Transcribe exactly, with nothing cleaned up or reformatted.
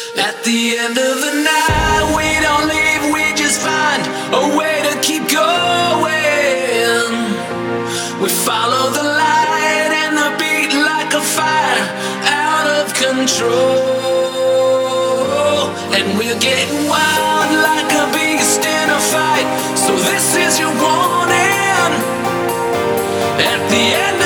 At the end of the night, we don't leave, we just find a way to keep going. We follow the light and the beat like a fire out of control. And we're getting wild like a beast in a fight. So this is your warning. At the end